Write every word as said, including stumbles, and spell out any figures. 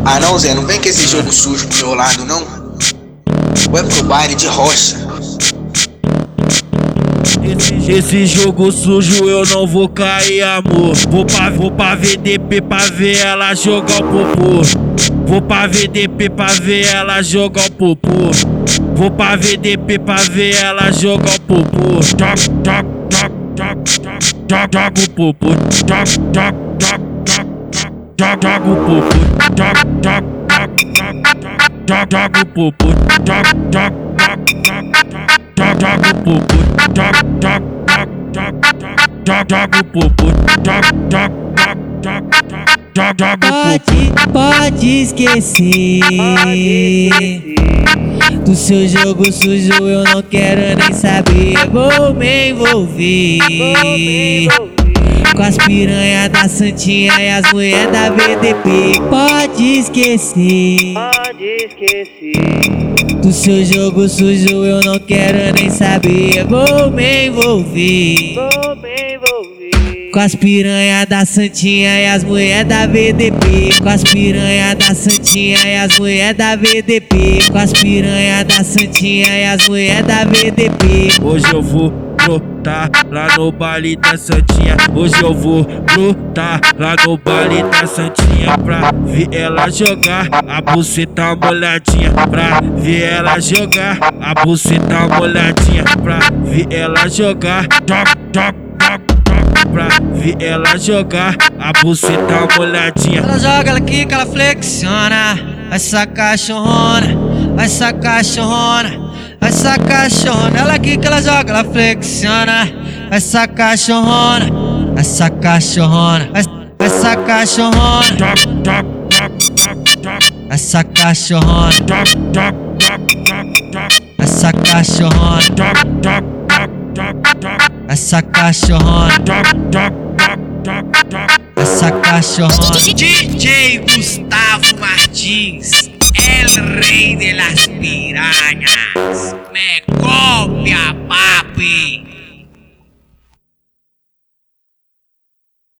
Ah não, Zé, não vem com esse jogo sujo pro meu lado, não. Vai pro baile de rocha. Esse, esse jogo sujo eu não vou cair, amor. Vou pra, vou pra V D P pra ver ela jogar o popô. Vou pra V D P pra ver ela jogar o popô. Vou pra V D P pra ver ela jogar o popô. Joga, joga, joga, joga, joga, joga o popô. Joga, joga, joga, joga, joga o popô. Joga, joga, joga, joga o popô. Joga, joga, joga, joga o popô. Joga, joga, joga, joga o popô. Joga, joga, joga, joga o popô. Pode esquecer do seu jogo sujo, eu não quero nem saber. Vou me envolver com as piranha da Santinha e as mulher da V D P. Pode esquecer do seu jogo sujo, eu não quero nem saber. Vou me envolver com as piranha da Santinha e as mulher da V D P. Com as piranha da Santinha e as mulher da V D P. Com as piranha da Santinha e as mulher da V D P. Hoje eu vou brotar lá no baile da Santinha. Hoje eu vou brotar lá no baile da Santinha pra ver ela jogar a buceta molhadinha. Pra ver ela jogar a buceta molhadinha. Pra ver ela jogar, toc, toc, toc, toc. Pra ver ela jogar a buceta molhadinha. Ela joga, ela quica, ela flexiona. Essa cachorrona, essa cachorrona, essa cachorrona. Ela quica, ela joga, ela flexiona. Essa cachorrona, essa cachorrona, essa cachorrona. Toc, toc, toc, toc, toc. Essa cachorrona, Toc, toc, toc, toc, toc. essa cachorrona, Toc, toc, toc, toc, toc. essa cachorrona, Toc, toc, toc, toc, toc. essa cachorrona. D J Gustavo Martins, el rey de las pirañas. Me copia, papi.